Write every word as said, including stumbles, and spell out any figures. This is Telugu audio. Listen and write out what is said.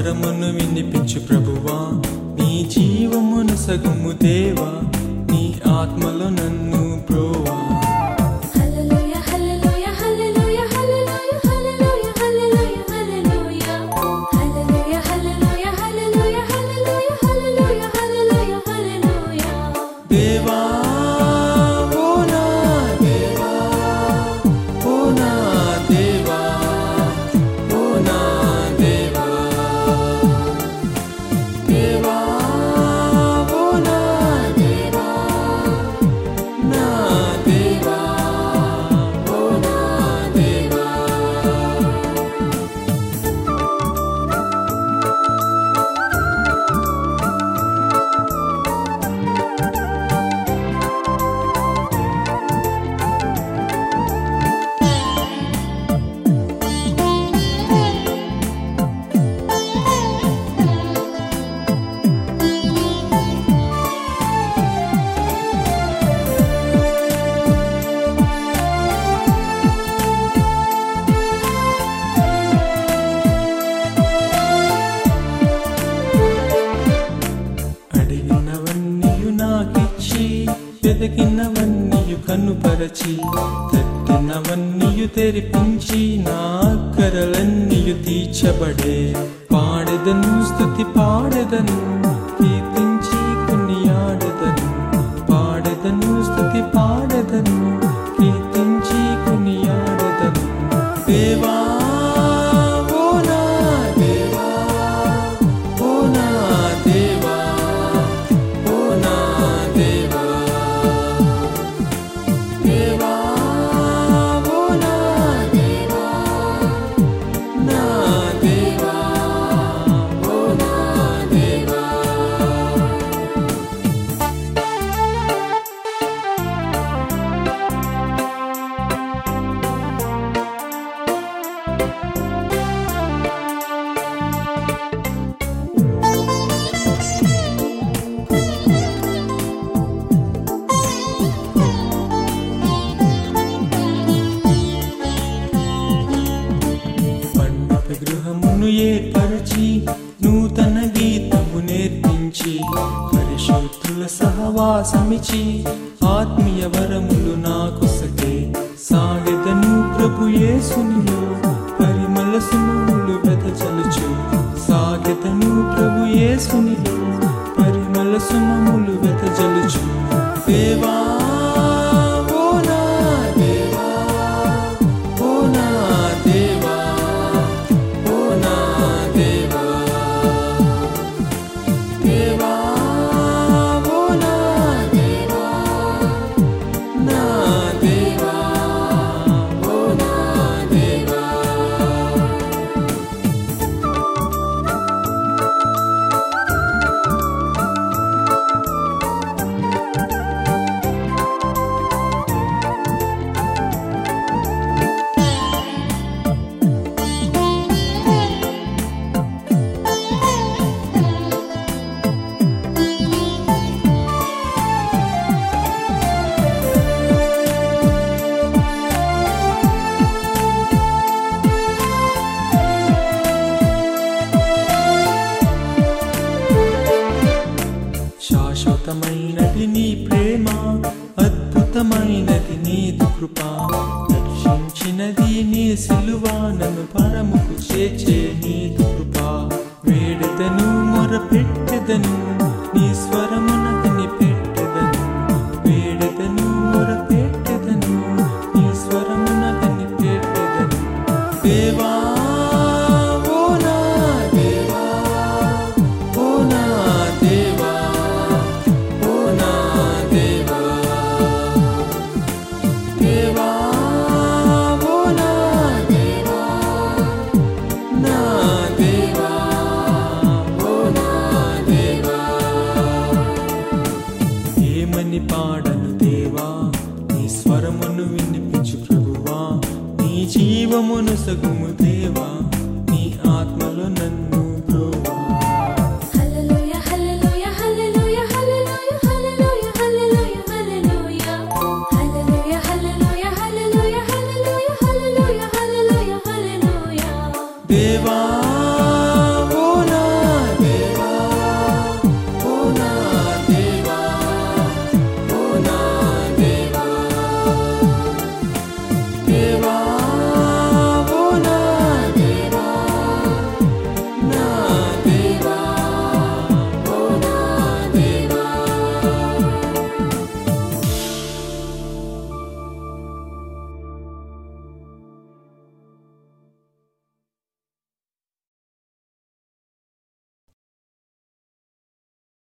స్వరమును వినిపించు ప్రభువా, నీ జీవమును సగుము దేవా, నీ ఆత్మలో నన్ను ప్రోవా. దేవా ఓ నా దేవా, ఓ నా దేవా, ఓ నా దేవా, దేవా ఓ నా దేవా, నా దేవా, ఓ నా దేవా. అడిగినవన్నీయు నాకిచ్చి, వెదకినవన్నీయు కనుపరచి, తట్టినవన్నీయు తెరిపించి, నా అక్కరలన్నీయు తీర్చబడే. పాడెదను స్తుతి పాడెదను, కీర్తించి కొనియాడెదను. పాడెదను స్తుతి పాడెదను, కీర్తించి కొనియాడెదను. దేవా ఓ నా దేవా, ఓ నా దేవా, ఓ నా దేవా, దేవా ఓ నా దేవా, నా దేవా, ఓ నా దేవా. గృహమును ఏర్పరచి, నూతన గీతము నేర్పించి, పరిశుద్ధుల సహవాసమిచి, ఆత్మీయ వరములు నాకొసకే. సాగెదను ప్రభు యేసునిలో, పరిమళ సుమములు వెదజలుచు. సాగెదను ప్రభు యేసునిలో, పరిమళ సుమములు వెదజలుచు. దేవా ఓ నా దేవా, ఓ నా దేవా, ఓ నా దేవా, దేవా ఓ నా దేవా, నా దేవా, ఓ నా దేవా. శాశ్వతమైనది నీ ప్రేమ, అద్భుతమైనది నీదు కృప. రక్షించినది నీ సిలువ, నన్ను పరముకు చేర్చే నీదు కృప. వేడెదను మొరపెట్టెదను, నీ స్వరమున కనిపెట్టెదను. వేడెదను మొరపెట్టెదను, నీ స్వరమున కనిపెట్టెదను. దేవా ఓ నా దేవా, ఓ నా దేవా, ఓ నా దేవా, దేవా ఓ నా దేవా, నా దేవా, ఓ నా దేవా. ఏమని పాడను దేవా, నీ స్వరమును వినిపించు ప్రభువా, నీ జీవమును సగుము దేవా, నీ ఆత్మలో నన్ను